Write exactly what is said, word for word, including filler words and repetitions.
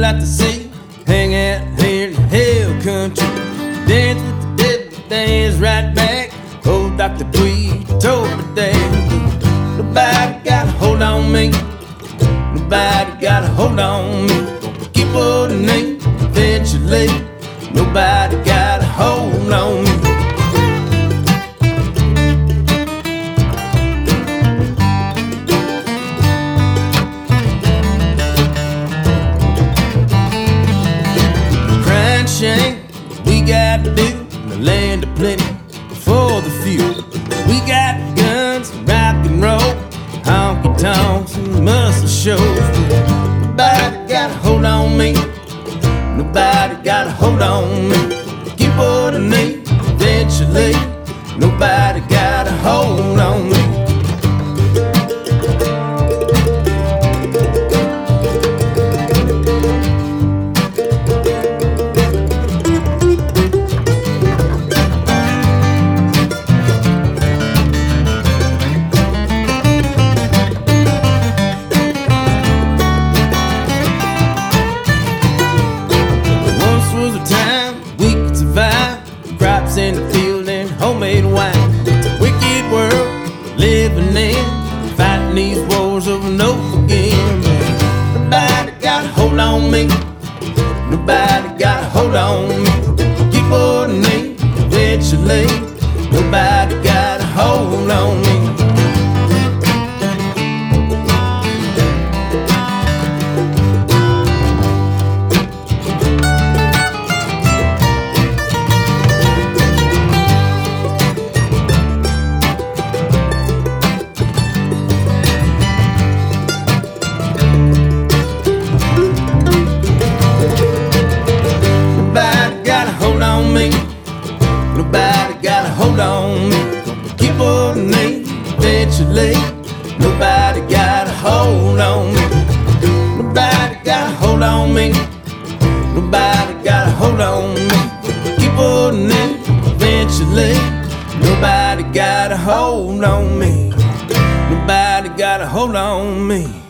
like to see, hang out here in the hill country, dance with the devil, dance right back. Old Doctor Tweed told me that nobody got a hold on me, nobody got a hold on me. Keep holding me, eventually nobody got a hold on me. Crying shame, we got to do in the land of plenty for the few. We got guns, rock and roll, honky tonks and muscle shows. Nobody got a hold on me, nobody got a hold on me. Keep holding me, eventually nobody got a hold on me. Crops in the field and homemade wine. It's a wicked world living in, fighting these wars over and over again. Nobody got a hold on me, nobody got a hold on me. Keep holding me, eventually nobody got a hold on me. Nobody got a hold on me. Keep holding me, eventually nobody got a hold on me. Nobody got a hold on me, nobody got a hold on me. Keep holding me, eventually nobody got a hold on me. Nobody got a hold on me.